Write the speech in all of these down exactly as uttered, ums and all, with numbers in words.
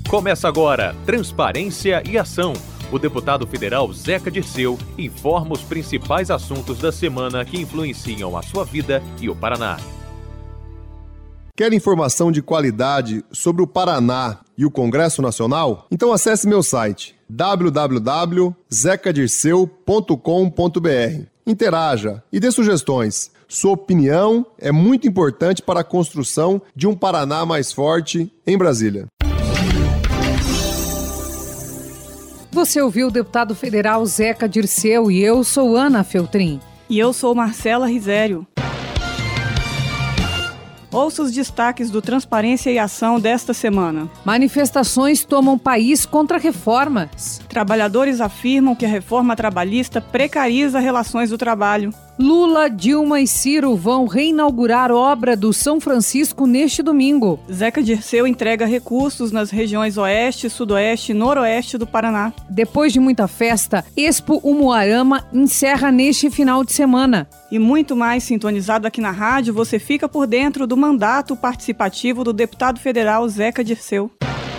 Começa agora Transparência e Ação. O deputado federal Zeca Dirceu informa os principais assuntos da semana que influenciam a sua vida e o Paraná. Quer informação de qualidade sobre o Paraná e o Congresso Nacional? Então acesse meu site w w w ponto zeca dirceu ponto com ponto b r. Interaja e dê sugestões. Sua opinião é muito importante para a construção de um Paraná mais forte em Brasília. Você ouviu o deputado federal Zeca Dirceu e eu sou Ana Feltrin. E eu sou Marcela Risério. Ouça os destaques do Transparência e Ação desta semana. Manifestações tomam país contra reformas. Trabalhadores afirmam que a reforma trabalhista precariza relações do trabalho. Lula, Dilma e Ciro vão reinaugurar obra do São Francisco neste domingo. Zeca Dirceu entrega recursos nas regiões Oeste, Sudoeste e Noroeste do Paraná. Depois de muita festa, Expo Umuarama encerra neste final de semana. E muito mais sintonizado aqui na rádio, você fica por dentro do mandato participativo do deputado federal Zeca Dirceu.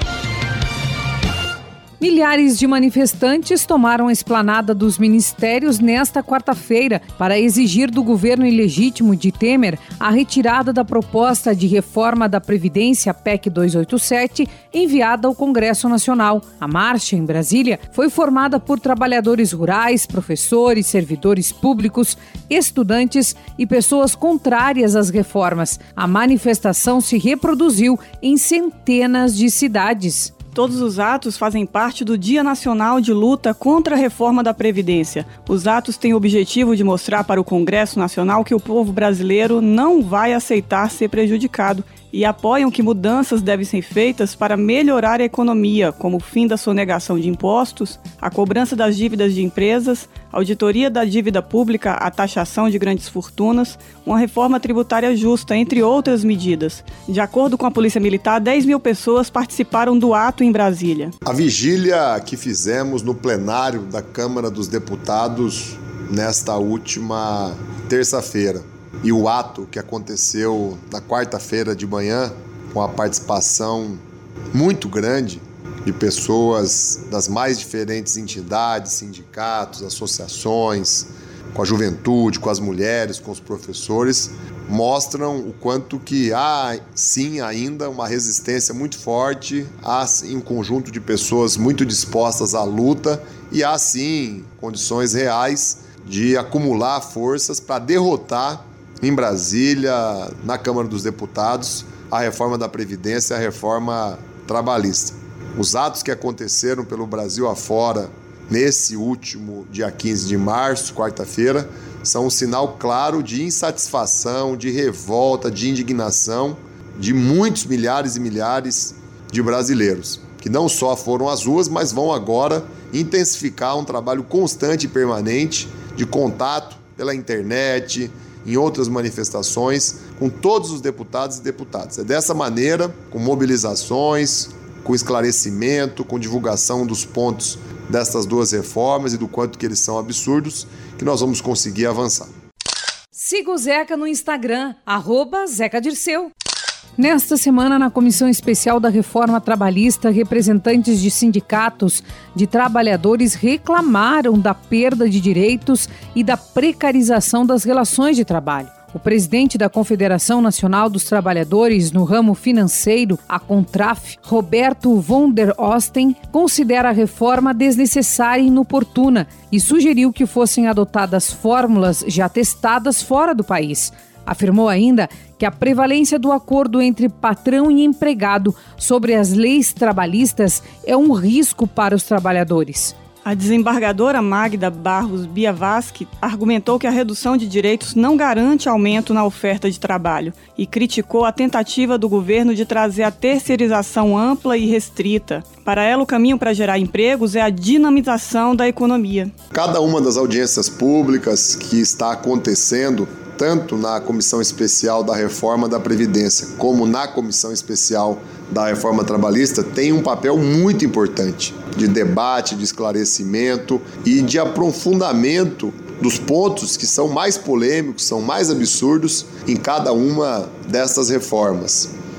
Milhares de manifestantes tomaram a esplanada dos ministérios nesta quarta-feira para exigir do governo ilegítimo de Temer a retirada da proposta de reforma da Previdência P E C duzentos e oitenta e sete enviada ao Congresso Nacional. A marcha em Brasília foi formada por trabalhadores rurais, professores, servidores públicos, estudantes e pessoas contrárias às reformas. A manifestação se reproduziu em centenas de cidades. Todos os atos fazem parte do Dia Nacional de Luta contra a Reforma da Previdência. Os atos têm o objetivo de mostrar para o Congresso Nacional que o povo brasileiro não vai aceitar ser prejudicado e apoiam que mudanças devem ser feitas para melhorar a economia, como o fim da sonegação de impostos, a cobrança das dívidas de empresas, a auditoria da dívida pública, a taxação de grandes fortunas, uma reforma tributária justa, entre outras medidas. De acordo com a Polícia Militar, dez mil pessoas participaram do ato em Brasília. A vigília que fizemos no plenário da Câmara dos Deputados nesta última terça-feira e o ato que aconteceu na quarta-feira de manhã, com a participação muito grande de pessoas das mais diferentes entidades, sindicatos, associações, com a juventude, com as mulheres, com os professores, mostram o quanto que há, sim, ainda uma resistência muito forte, há, sim, um conjunto de pessoas muito dispostas à luta e há, sim, condições reais de acumular forças para derrotar em Brasília, na Câmara dos Deputados, a reforma da Previdência, a reforma trabalhista. Os atos que aconteceram pelo Brasil afora, nesse último dia quinze de março, quarta-feira, são um sinal claro de insatisfação, de revolta, de indignação de muitos milhares e milhares de brasileiros, que não só foram às ruas, mas vão agora intensificar um trabalho constante e permanente de contato pela internet, em outras manifestações, com todos os deputados e deputadas. É dessa maneira, com mobilizações, com esclarecimento, com divulgação dos pontos destas duas reformas e do quanto que eles são absurdos, que nós vamos conseguir avançar. Siga o Zeca no Instagram, arroba Zeca Dirceu. Nesta semana, na Comissão Especial da Reforma Trabalhista, representantes de sindicatos de trabalhadores reclamaram da perda de direitos e da precarização das relações de trabalho. O presidente da Confederação Nacional dos Trabalhadores no ramo financeiro, a CONTRAF, Roberto von der Osten, considera a reforma desnecessária e inoportuna e sugeriu que fossem adotadas fórmulas já testadas fora do país. Afirmou ainda que a prevalência do acordo entre patrão e empregado sobre as leis trabalhistas é um risco para os trabalhadores. A desembargadora Magda Barros Biavaschi argumentou que a redução de direitos não garante aumento na oferta de trabalho e criticou a tentativa do governo de trazer a terceirização ampla e restrita. Para ela, o caminho para gerar empregos é a dinamização da economia. Cada uma das audiências públicas que está acontecendo, tanto na Comissão Especial da Reforma da Previdência como na Comissão Especial da Reforma Trabalhista, tem um papel muito importante de debate, de esclarecimento e de aprofundamento dos pontos que são mais polêmicos, são mais absurdos em cada uma dessas reformas.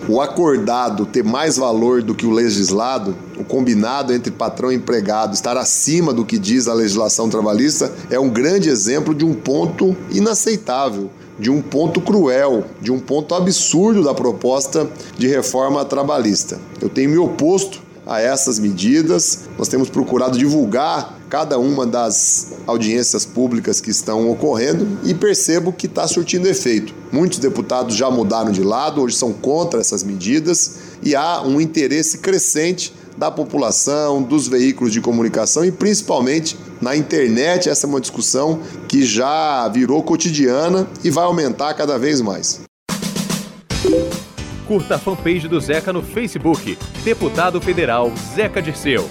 o acordado ter mais valor do que o legislado, o combinado entre patrão e empregado estar acima do que diz a legislação trabalhista, é um grande exemplo de um ponto inaceitável, de um ponto cruel, de um ponto absurdo da proposta de reforma trabalhista. Eu tenho me oposto a essas medidas, nós temos procurado divulgar cada uma das audiências públicas que estão ocorrendo e percebo que está surtindo efeito. Muitos deputados já mudaram de lado, hoje são contra essas medidas e há um interesse crescente da população, dos veículos de comunicação e principalmente na internet. Essa é uma discussão que já virou cotidiana e vai aumentar cada vez mais. Curta a fanpage do Zeca no Facebook, Deputado Federal Zeca Dirceu.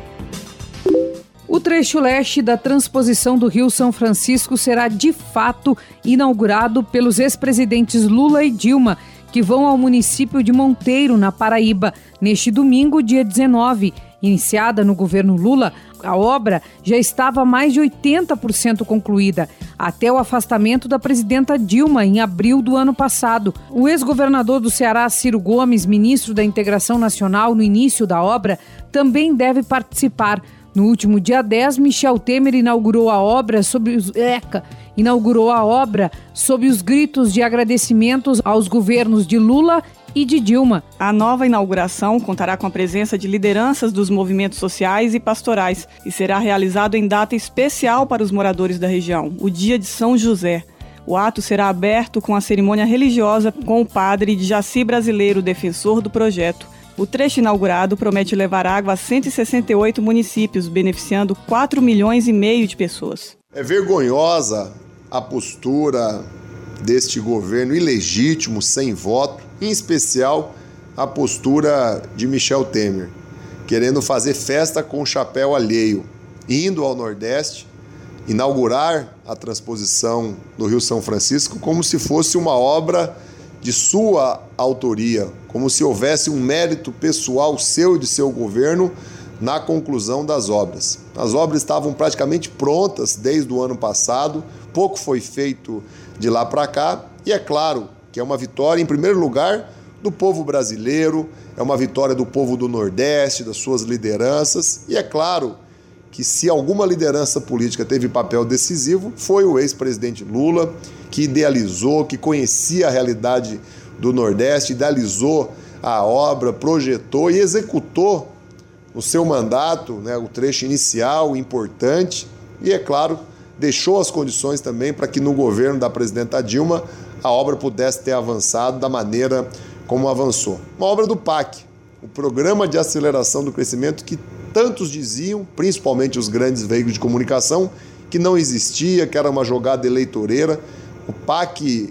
O trecho leste da transposição do Rio São Francisco será de fato inaugurado pelos ex-presidentes Lula e Dilma, que vão ao município de Monteiro, na Paraíba, neste domingo, dia dezenove. Iniciada no governo Lula, a obra já estava mais de oitenta por cento concluída, até o afastamento da presidenta Dilma em abril do ano passado. O ex-governador do Ceará, Ciro Gomes, ministro da Integração Nacional no início da obra, também deve participar. No último dia dez, Michel Temer inaugurou a obra sob os... Eca, inaugurou a obra sob os gritos de agradecimentos aos governos de Lula e de Dilma. A nova inauguração contará com a presença de lideranças dos movimentos sociais e pastorais e será realizado em data especial para os moradores da região, o Dia de São José. O ato será aberto com a cerimônia religiosa com o padre Jaci Brasileiro, defensor do projeto. O trecho inaugurado promete levar água a cento e sessenta e oito municípios, beneficiando quatro milhões e meio de pessoas. É vergonhosa a postura deste governo ilegítimo, sem voto, em especial a postura de Michel Temer, querendo fazer festa com o chapéu alheio, indo ao Nordeste, inaugurar a transposição do Rio São Francisco como se fosse uma obra de sua autoria, como se houvesse um mérito pessoal seu e de seu governo na conclusão das obras. As obras estavam praticamente prontas desde o ano passado, pouco foi feito de lá para cá, e é claro que é uma vitória, em primeiro lugar, do povo brasileiro, é uma vitória do povo do Nordeste, das suas lideranças, e é claro que se alguma liderança política teve papel decisivo, foi o ex-presidente Lula, que idealizou, que conhecia a realidade do Nordeste, idealizou a obra, projetou e executou no seu mandato, né, o trecho inicial importante e, é claro, deixou as condições também para que no governo da presidenta Dilma a obra pudesse ter avançado da maneira como avançou. Uma obra do P A C, o Programa de Aceleração do Crescimento, que tantos diziam, principalmente os grandes veículos de comunicação, que não existia, que era uma jogada eleitoreira. O P A C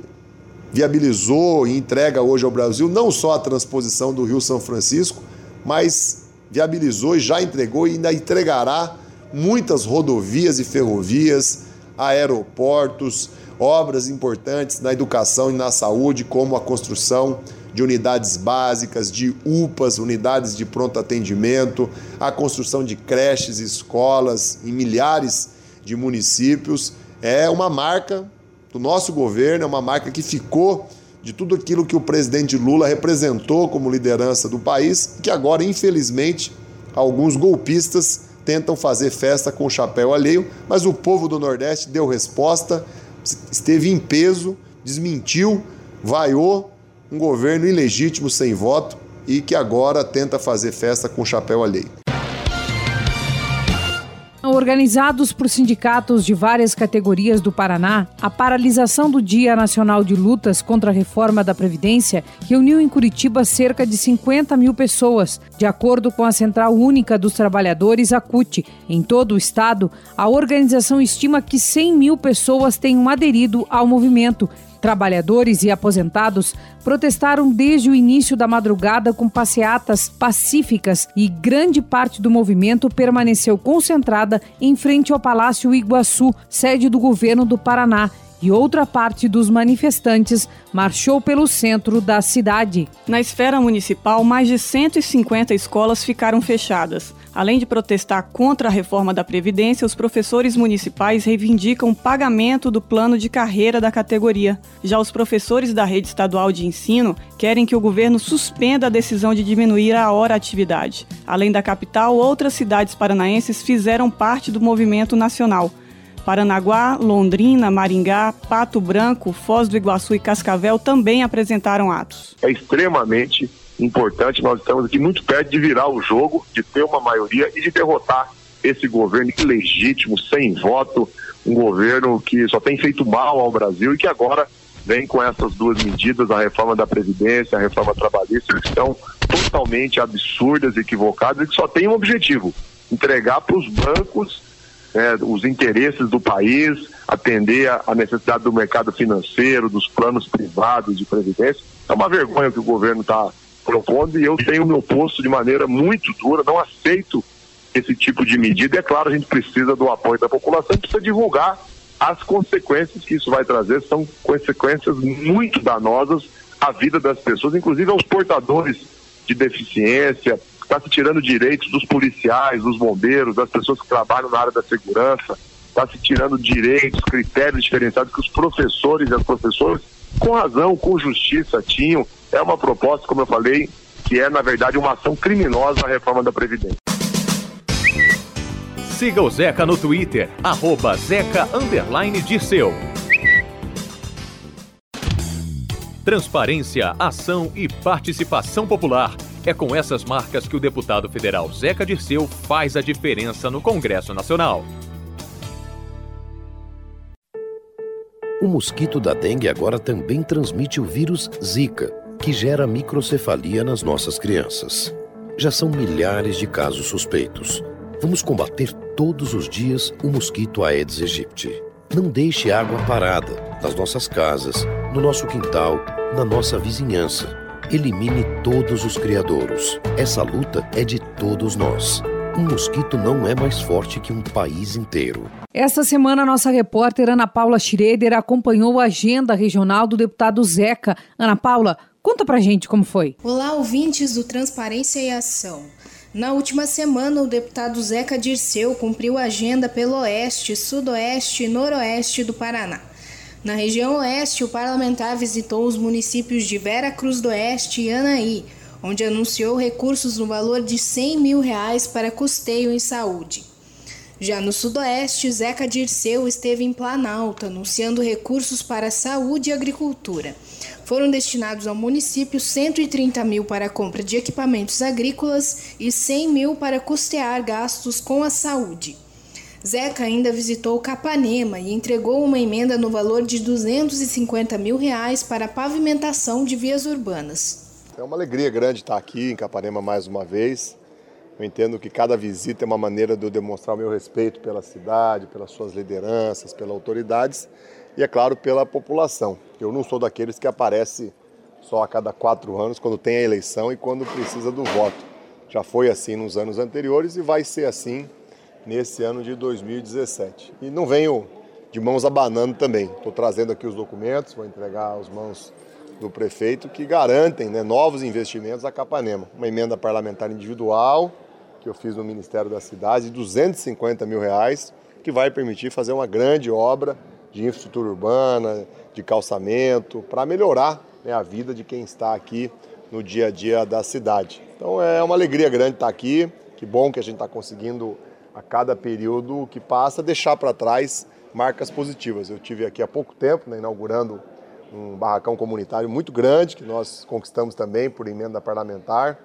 viabilizou e entrega hoje ao Brasil não só a transposição do Rio São Francisco, mas viabilizou e já entregou e ainda entregará muitas rodovias e ferrovias, aeroportos, obras importantes na educação e na saúde, como a construção de unidades básicas, de U P As, unidades de pronto atendimento, a construção de creches e escolas em milhares de municípios. É uma marca do nosso governo, é uma marca que ficou de tudo aquilo que o presidente Lula representou como liderança do país, que agora, infelizmente, alguns golpistas tentam fazer festa com o chapéu alheio, mas o povo do Nordeste deu resposta, esteve em peso, desmentiu, vaiou um governo ilegítimo sem voto e que agora tenta fazer festa com o chapéu alheio. Organizados por sindicatos de várias categorias do Paraná, a paralisação do Dia Nacional de Lutas contra a Reforma da Previdência reuniu em Curitiba cerca de cinquenta mil pessoas. De acordo com a Central Única dos Trabalhadores, a C U T, em todo o estado, a organização estima que cem mil pessoas tenham aderido ao movimento. Trabalhadores e aposentados protestaram desde o início da madrugada com passeatas pacíficas e grande parte do movimento permaneceu concentrada em frente ao Palácio Iguaçu, sede do governo do Paraná, e outra parte dos manifestantes marchou pelo centro da cidade. Na esfera municipal, mais de cento e cinquenta escolas ficaram fechadas. Além de protestar contra a reforma da Previdência, os professores municipais reivindicam o pagamento do plano de carreira da categoria. Já os professores da rede estadual de ensino querem que o governo suspenda a decisão de diminuir a hora-atividade. Além da capital, outras cidades paranaenses fizeram parte do movimento nacional. Paranaguá, Londrina, Maringá, Pato Branco, Foz do Iguaçu e Cascavel também apresentaram atos. É extremamente importante, nós estamos aqui muito perto de virar o jogo, de ter uma maioria e de derrotar esse governo ilegítimo, sem voto, um governo que só tem feito mal ao Brasil e que agora vem com essas duas medidas, a reforma da Previdência, a reforma trabalhista, que são totalmente absurdas, equivocadas e que só tem um objetivo: entregar para os bancos é, os interesses do país, atender a, a necessidade do mercado financeiro, dos planos privados de previdência. É uma vergonha que o governo está propondo e eu tenho meu posto de maneira muito dura, não aceito esse tipo de medida. É claro, a gente precisa do apoio da população, precisa divulgar as consequências que isso vai trazer, são consequências muito danosas à vida das pessoas, inclusive aos portadores de deficiência. Está se tirando direitos dos policiais, dos bombeiros, das pessoas que trabalham na área da segurança, está se tirando direitos, critérios diferenciados que os professores e as professoras, com razão, com justiça, tinham. É uma proposta, como eu falei, que é, na verdade, uma ação criminosa à reforma da Previdência. Siga o Zeca no Twitter, arroba Zeca underline Dirceu. Transparência, ação e participação popular. É com essas marcas que o deputado federal Zeca Dirceu faz a diferença no Congresso Nacional. O mosquito da dengue agora também transmite o vírus Zika, que gera microcefalia nas nossas crianças. Já são milhares de casos suspeitos. Vamos combater todos os dias o mosquito Aedes aegypti. Não deixe água parada nas nossas casas, no nosso quintal, na nossa vizinhança. Elimine todos os criadouros. Essa luta é de todos nós. Um mosquito não é mais forte que um país inteiro. Esta semana, nossa repórter Ana Paula Schroeder acompanhou a agenda regional do deputado Zeca. Ana Paula, conta pra gente como foi. Olá, ouvintes do Transparência e Ação. Na última semana, o deputado Zeca Dirceu cumpriu a agenda pelo Oeste, Sudoeste e Noroeste do Paraná. Na região Oeste, o parlamentar visitou os municípios de Vera Cruz do Oeste e Anaí, onde anunciou recursos no valor de cem mil reais para custeio em saúde. Já no Sudoeste, Zeca Dirceu esteve em Planalto, anunciando recursos para saúde e agricultura. Foram destinados ao município cento e trinta mil para a compra de equipamentos agrícolas e cem mil para custear gastos com a saúde. Zeca ainda visitou Capanema e entregou uma emenda no valor de duzentos e cinquenta mil reais para a pavimentação de vias urbanas. É uma alegria grande estar aqui em Capanema mais uma vez. Eu entendo que cada visita é uma maneira de eu demonstrar o meu respeito pela cidade, pelas suas lideranças, pelas autoridades e, é claro, pela população. Eu não sou daqueles que aparece só a cada quatro anos, quando tem a eleição e quando precisa do voto. Já foi assim nos anos anteriores e vai ser assim nesse ano de dois mil e dezessete. E não venho de mãos abanando também. Estou trazendo aqui os documentos, vou entregar aos mãos do prefeito, que garantem, né, novos investimentos a Capanema. Uma emenda parlamentar individual que eu fiz no Ministério da Cidade, de duzentos e cinquenta mil reais, que vai permitir fazer uma grande obra de infraestrutura urbana, de calçamento, para melhorar, né, a vida de quem está aqui no dia a dia da cidade. Então é uma alegria grande estar aqui, que bom que a gente está conseguindo a cada período que passa, deixar para trás marcas positivas. Eu tive aqui há pouco tempo, né, inaugurando um barracão comunitário muito grande, que nós conquistamos também por emenda parlamentar,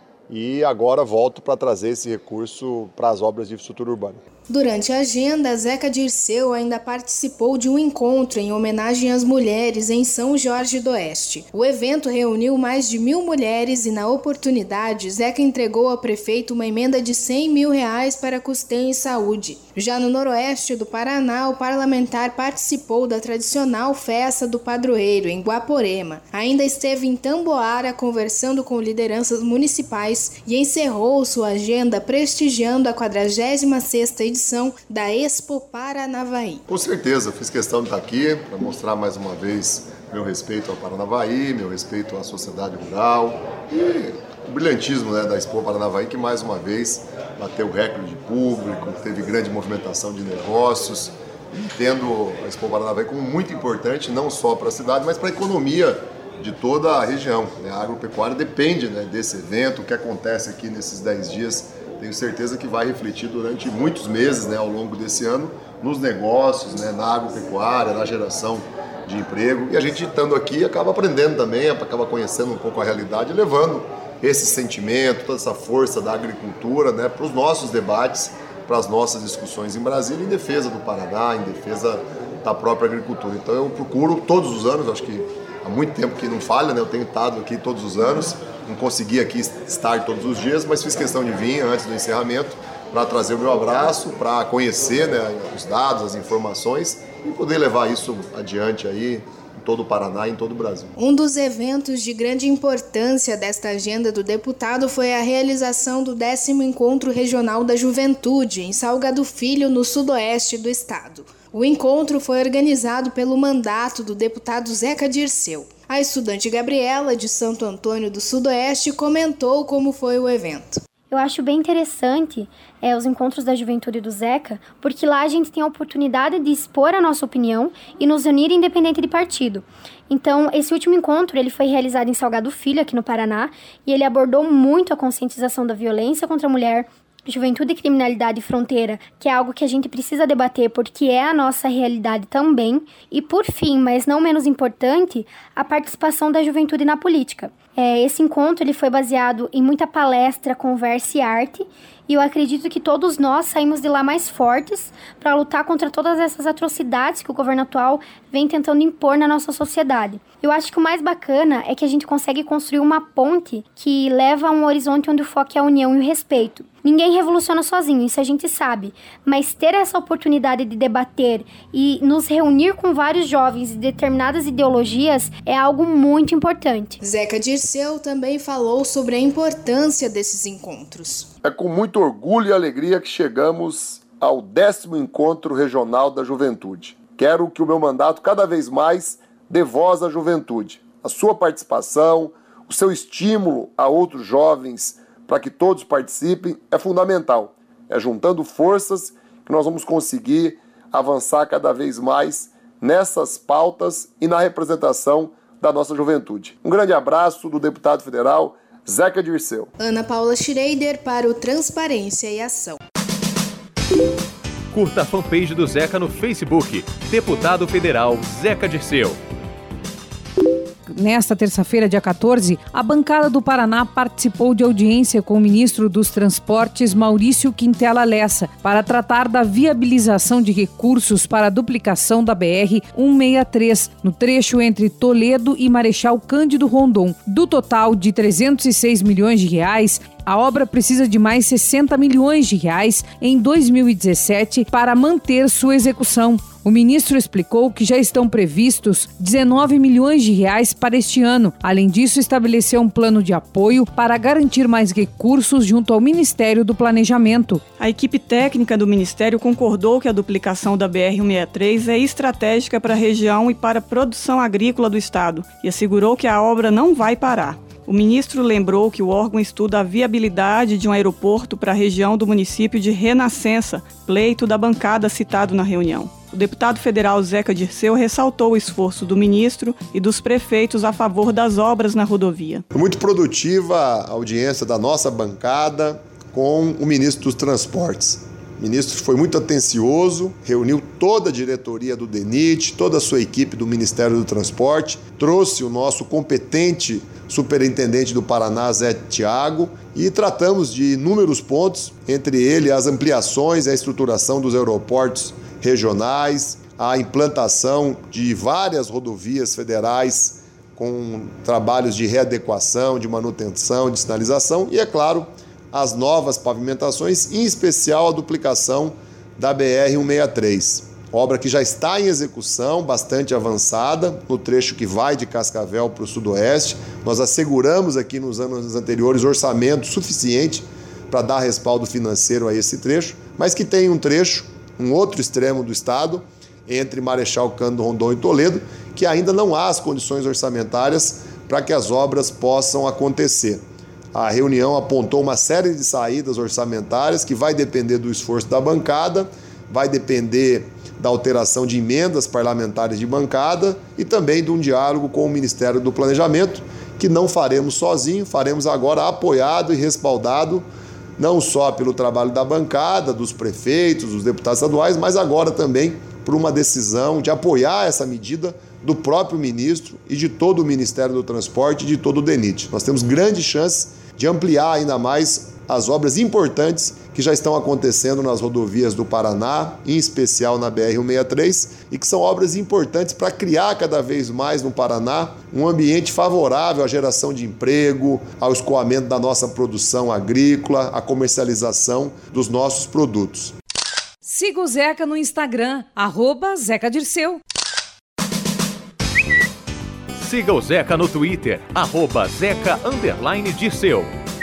e agora volto para trazer esse recurso para as obras de infraestrutura urbana. Durante a agenda, Zeca Dirceu ainda participou de um encontro em homenagem às mulheres em São Jorge do Oeste. O evento reuniu mais de mil mulheres e, na oportunidade, Zeca entregou ao prefeito uma emenda de cem mil reais para custeio em saúde. Já no noroeste do Paraná, o parlamentar participou da tradicional festa do padroeiro, em Guaporema. Ainda esteve em Tamboara conversando com lideranças municipais e encerrou sua agenda prestigiando a quadragésima sexta edição edição da Expo Paranavaí. Com certeza, fiz questão de estar aqui para mostrar mais uma vez meu respeito ao Paranavaí, meu respeito à sociedade rural e o brilhantismo, né, da Expo Paranavaí, que mais uma vez bateu recorde de público, teve grande movimentação de negócios. Entendo a Expo Paranavaí como muito importante, não só para a cidade, mas para a economia de toda a região. A agropecuária depende, né, desse evento. O que acontece aqui nesses dez dias, tenho certeza que vai refletir durante muitos meses, né, ao longo desse ano, nos negócios, né, na agropecuária, na geração de emprego. E a gente, estando aqui, acaba aprendendo também, acaba conhecendo um pouco a realidade, levando esse sentimento, toda essa força da agricultura, né, para os nossos debates, para as nossas discussões em Brasília, em defesa do Paraná, em defesa da própria agricultura. Então eu procuro todos os anos, acho que há muito tempo que não falha, né? Eu tenho estado aqui todos os anos, não consegui aqui estar todos os dias, mas fiz questão de vir antes do encerramento para trazer o meu abraço, para conhecer, né, os dados, as informações e poder levar isso adiante aí em todo o Paraná e em todo o Brasil. Um dos eventos de grande importância desta agenda do deputado foi a realização do décimo Encontro Regional da Juventude, em Salgado Filho, no sudoeste do estado. O encontro foi organizado pelo mandato do deputado Zeca Dirceu. A estudante Gabriela, de Santo Antônio do Sudoeste, comentou como foi o evento. Eu acho bem interessante é, os encontros da juventude do Zeca, porque lá a gente tem a oportunidade de expor a nossa opinião e nos unir independente de partido. Então, esse último encontro ele foi realizado em Salgado Filho, aqui no Paraná, e ele abordou muito a conscientização da violência contra a mulher, juventude e criminalidade fronteira, que é algo que a gente precisa debater porque é a nossa realidade também. E por fim, mas não menos importante, a participação da juventude na política. É, esse encontro ele foi baseado em muita palestra, conversa e arte, e eu acredito que todos nós saímos de lá mais fortes para lutar contra todas essas atrocidades que o governo atual vem tentando impor na nossa sociedade. Eu acho que o mais bacana é que a gente consegue construir uma ponte que leva a um horizonte onde o foco é a união e o respeito. Ninguém revoluciona sozinho, isso a gente sabe, mas ter essa oportunidade de debater e nos reunir com vários jovens de determinadas ideologias é algo muito importante. Zeca Dirceu também falou sobre a importância desses encontros. É com muito orgulho e alegria que chegamos ao décimo Encontro Regional da Juventude. Quero que o meu mandato cada vez mais dê voz à juventude. A sua participação, o seu estímulo a outros jovens para que todos participem é fundamental. É juntando forças que nós vamos conseguir avançar cada vez mais nessas pautas e na representação da nossa juventude. Um grande abraço do deputado federal Zeca Dirceu. Ana Paula Schreider para o Transparência e Ação. Curta a fanpage do Zeca no Facebook. Deputado Federal Zeca Dirceu. Nesta terça-feira, dia quatorze, a bancada do Paraná participou de audiência com o ministro dos Transportes, Maurício Quintela Lessa, para tratar da viabilização de recursos para a duplicação da B R cento e sessenta e três, no trecho entre Toledo e Marechal Cândido Rondon. Do total de trezentos e seis milhões de reais, a obra precisa de mais sessenta milhões de reais em dois mil e dezessete para manter sua execução. O ministro explicou que já estão previstos dezenove milhões de reais para este ano. Além disso, estabeleceu um plano de apoio para garantir mais recursos junto ao Ministério do Planejamento. A equipe técnica do Ministério concordou que a duplicação da B R cento e sessenta e três é estratégica para a região e para a produção agrícola do estado e assegurou que a obra não vai parar. O ministro lembrou que o órgão estuda a viabilidade de um aeroporto para a região do município de Renascença, pleito da bancada citado na reunião. O deputado federal Zeca Dirceu ressaltou o esforço do ministro e dos prefeitos a favor das obras na rodovia. Foi muito produtiva a audiência da nossa bancada com o ministro dos Transportes. O ministro foi muito atencioso, reuniu toda a diretoria do D E N I T, toda a sua equipe do Ministério do Transporte, trouxe o nosso competente superintendente do Paraná, Zé Tiago, e tratamos de inúmeros pontos, entre eles as ampliações e a estruturação dos aeroportos regionais, a implantação de várias rodovias federais com trabalhos de readequação, de manutenção, de sinalização e, é claro, as novas pavimentações, em especial a duplicação da B R cento e sessenta e três. Obra que já está em execução, bastante avançada, no trecho que vai de Cascavel para o sudoeste. Nós asseguramos aqui nos anos anteriores orçamento suficiente para dar respaldo financeiro a esse trecho, mas que tem um trecho, um outro extremo do estado, entre Marechal Cândido Rondon e Toledo, que ainda não há as condições orçamentárias para que as obras possam acontecer. A reunião apontou uma série de saídas orçamentárias que vai depender do esforço da bancada, vai depender da alteração de emendas parlamentares de bancada e também de um diálogo com o Ministério do Planejamento, que não faremos sozinho, faremos agora apoiado e respaldado, não só pelo trabalho da bancada, dos prefeitos, dos deputados estaduais, mas agora também por uma decisão de apoiar essa medida do próprio ministro e de todo o Ministério do Transporte e de todo o DENIT. Nós temos grandes chances de ampliar ainda mais as obras importantes que já estão acontecendo nas rodovias do Paraná, em especial na B R cento e sessenta e três, e que são obras importantes para criar cada vez mais no Paraná um ambiente favorável à geração de emprego, ao escoamento da nossa produção agrícola, à comercialização dos nossos produtos. Siga o Zeca no Instagram, arroba Zeca Dirceu. Siga o Zeca no Twitter, arroba Zeca underline Dirceu.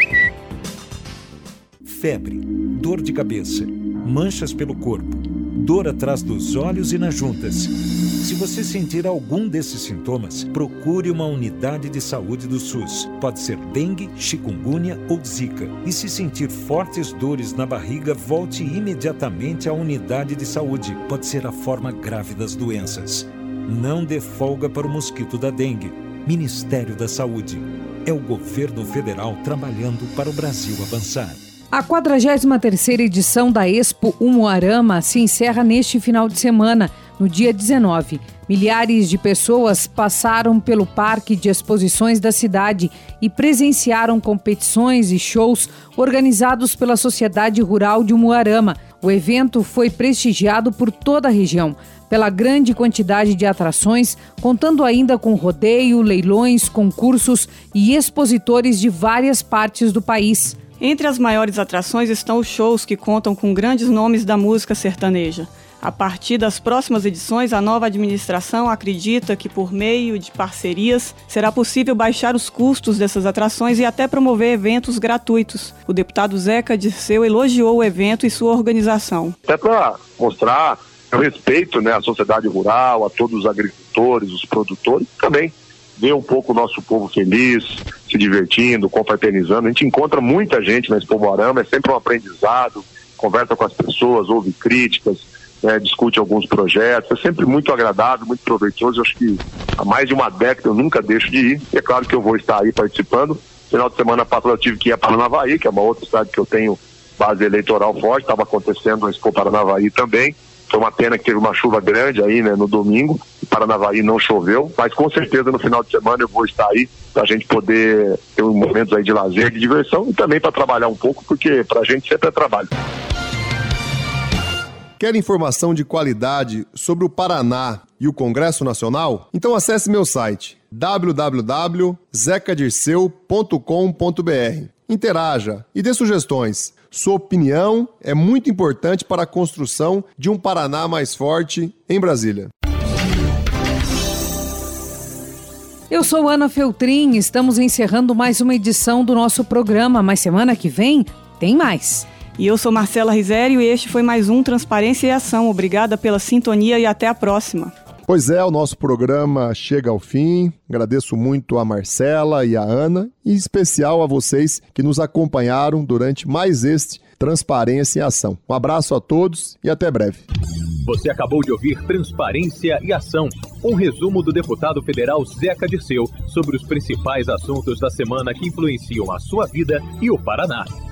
Febre, dor de cabeça, manchas pelo corpo, dor atrás dos olhos e nas juntas. Se você sentir algum desses sintomas, procure uma unidade de saúde do SUS. Pode ser dengue, chikungunya ou zika. E se sentir fortes dores na barriga, volte imediatamente à unidade de saúde. Pode ser a forma grave das doenças. Não dê folga para o mosquito da dengue. Ministério da Saúde. É o governo federal trabalhando para o Brasil avançar. A quadragésima terceira edição da Expo Umuarama se encerra neste final de semana, no dia dezenove. Milhares de pessoas passaram pelo parque de exposições da cidade e presenciaram competições e shows organizados pela Sociedade Rural de Umuarama. O evento foi prestigiado por toda a região, pela grande quantidade de atrações, contando ainda com rodeio, leilões, concursos e expositores de várias partes do país. Entre as maiores atrações estão os shows que contam com grandes nomes da música sertaneja. A partir das próximas edições, a nova administração acredita que, por meio de parcerias, será possível baixar os custos dessas atrações e até promover eventos gratuitos. O deputado Zeca Dirceu elogiou o evento e sua organização. Até para mostrar o respeito, né, à sociedade rural, a todos os agricultores, os produtores, também ver um pouco o nosso povo feliz, se divertindo, confraternizando. A gente encontra muita gente na Expo Umuarama, é sempre um aprendizado, conversa com as pessoas, ouve críticas, né, discute alguns projetos, é sempre muito agradável, muito proveitoso. Eu acho que há mais de uma década eu nunca deixo de ir, e é claro que eu vou estar aí participando. Final de semana passado eu tive que ir a Paranavaí, que é uma outra cidade que eu tenho base eleitoral forte, estava acontecendo a Expo Paranavaí também. Foi uma pena que teve uma chuva grande aí, né, no domingo, e Paranavaí não choveu, mas com certeza no final de semana eu vou estar aí para a gente poder ter um momentos aí de lazer, de diversão e também para trabalhar um pouco, porque para a gente sempre é trabalho. Quer informação de qualidade sobre o Paraná e o Congresso Nacional? Então acesse meu site w w w ponto zeca dirceu ponto com ponto b r. Interaja e dê sugestões. Sua opinião é muito importante para a construção de um Paraná mais forte em Brasília. Eu sou Ana Feltrin, estamos encerrando mais uma edição do nosso programa, mas semana que vem tem mais. E eu sou Marcela Risério e este foi mais um Transparência e Ação. Obrigada pela sintonia e até a próxima. Pois é, o nosso programa chega ao fim. Agradeço muito a Marcela e a Ana, e em especial a vocês que nos acompanharam durante mais este Transparência e Ação. Um abraço a todos e até breve. Você acabou de ouvir Transparência e Ação, um resumo do deputado federal Zeca Dirceu sobre os principais assuntos da semana que influenciam a sua vida e o Paraná.